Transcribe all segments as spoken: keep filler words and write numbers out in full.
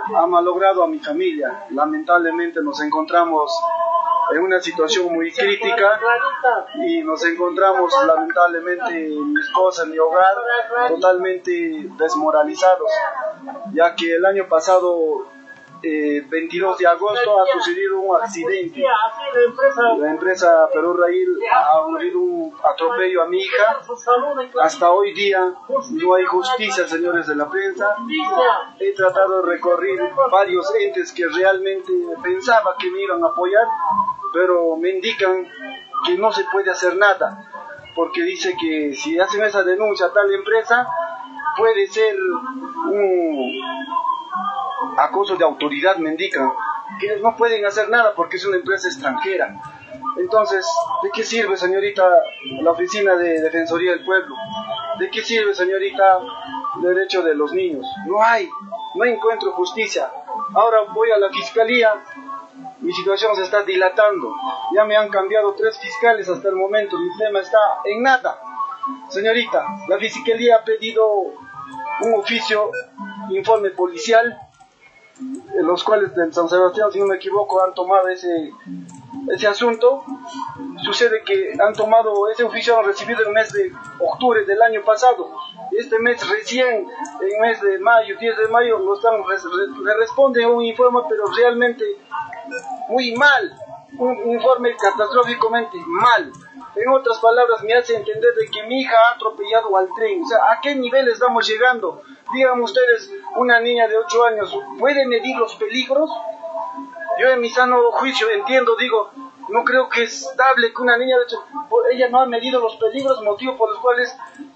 ha malogrado a mi familia. Lamentablemente nos encontramos en una situación muy crítica y nos encontramos lamentablemente mi esposa, mi hogar, totalmente desmoralizados, ya que el año pasado, eh, veintidós de agosto, ha sucedido un accidente. La empresa Perú Rail ha ocurrido un atropello a mi hija. Hasta hoy día no hay justicia, señores de la prensa. He tratado de recorrer varios entes que realmente pensaba que me iban a apoyar, pero me indican que no se puede hacer nada, porque dice que si hacen esa denuncia a tal empresa, puede ser un acoso de autoridad, me indican, que ellos no pueden hacer nada porque es una empresa extranjera. Entonces, ¿de qué sirve, señorita, la Oficina de Defensoría del Pueblo? ¿De qué sirve, señorita, el derecho de los niños? No hay, no encuentro justicia. Ahora voy a la Fiscalía, mi situación se está dilatando. Ya me han cambiado tres fiscales hasta el momento, mi tema está en nada. Señorita, la Fiscalía ha pedido un oficio, informe policial, en los cuales de San Sebastián, si no me equivoco, han tomado ese, ese asunto. Sucede que han tomado ese oficio, han recibido en el mes de octubre del año pasado. Este mes recién, en el mes de mayo, diez de mayo, lo están, le responden un informe, pero realmente muy mal, un informe catastróficamente mal. En otras palabras, me hace entender de que mi hija ha atropellado al tren. O sea, ¿a qué nivel estamos llegando? Digan ustedes, una niña de ocho años, ¿puede medir los peligros? Yo en mi sano juicio entiendo, digo, no creo que es dable que una niña de ocho años, ella no ha medido los peligros, motivo por los cuales...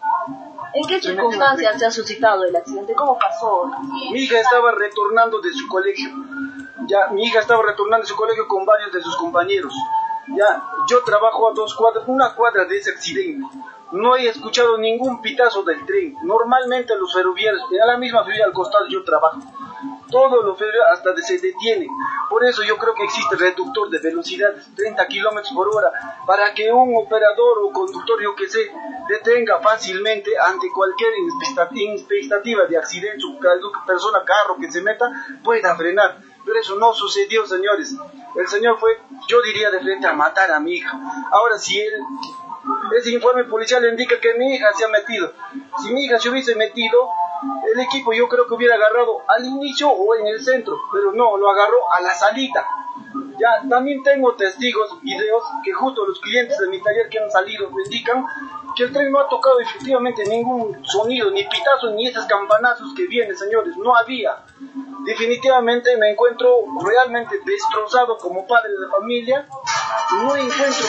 ¿En qué circunstancias se ha suscitado el accidente? ¿Cómo pasó? Mi hija estaba retornando de su colegio. Ya, mi hija estaba retornando de su colegio con varios de sus compañeros. Ya, yo trabajo a dos cuadras, una cuadra de ese accidente. No he escuchado ningún pitazo del tren. Normalmente los ferroviarios, en la misma ferrovía al costado yo trabajo, todos los ferroviarios hasta se detienen. Por eso yo creo que existe reductor de velocidad treinta kilómetros por hora, para que un operador o conductor, yo que sé, detenga fácilmente ante cualquier expectativa de accidente, persona, carro que se meta, pueda frenar. Pero eso no sucedió, señores. El señor fue, yo diría, de frente a matar a mi hija. Ahora, si él, ese informe policial indica que mi hija se ha metido. Si mi hija se hubiese metido, el equipo yo creo que hubiera agarrado al inicio o en el centro, pero no, lo agarró a la salida. Ya, también tengo testigos, videos, que justo los clientes de mi taller que han salido me indican que el tren no ha tocado efectivamente ningún sonido, ni pitazos, ni esos campanazos que vienen, señores, no había. Definitivamente me encuentro realmente destrozado como padre de familia, no encuentro...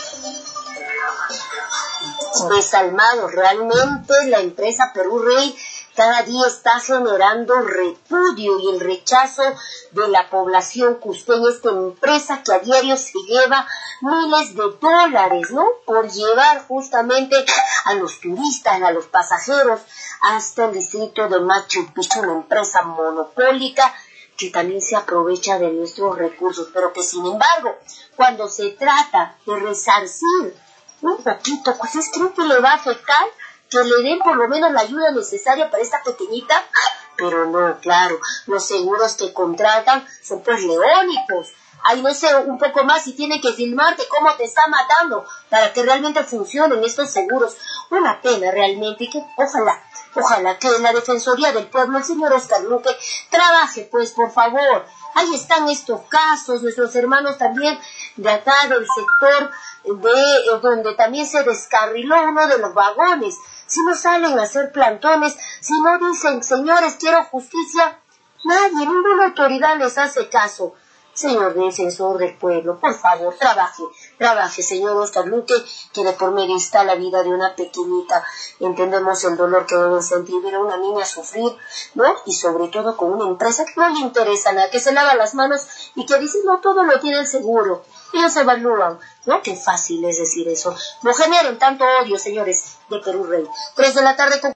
Desalmado, realmente la empresa Perú Rail cada día está generando repudio y el rechazo de la población cusqueña, esta empresa que a diario se lleva miles de dólares, ¿no? Por llevar justamente a los turistas, a los pasajeros, hasta el distrito de Machu Picchu, una empresa monopólica que también se aprovecha de nuestros recursos, pero que sin embargo, cuando se trata de resarcir un poquito, pues es creo que le va a afectar que le den por lo menos la ayuda necesaria para esta pequeñita, pero no, claro, los seguros que contratan son pues leónicos. Ahí no sé, un poco más si tiene que filmarte cómo te está matando para que realmente funcionen estos seguros. Una pena realmente, y que ojalá, ojalá que la Defensoría del Pueblo, el señor Oscar Luque, trabaje pues por favor. Ahí están estos casos, nuestros hermanos también de acá del sector de eh, donde también se descarriló uno de los vagones. Si no salen a hacer plantones, si no dicen, señores, quiero justicia, nadie, ninguna autoridad les hace caso. Señor defensor del pueblo, por favor, trabaje, trabaje, señor Oscar Luque, que de por medio está la vida de una pequeñita. Entendemos el dolor que debe sentir ver a una niña sufrir, ¿no? Y sobre todo con una empresa que no le interesa nada, que se lava las manos y que dice, no, todo lo tiene seguro. Ellos evalúan, ¿no? Qué fácil es decir eso. No generen tanto odio, señores de Perú Rail. Tres de la tarde con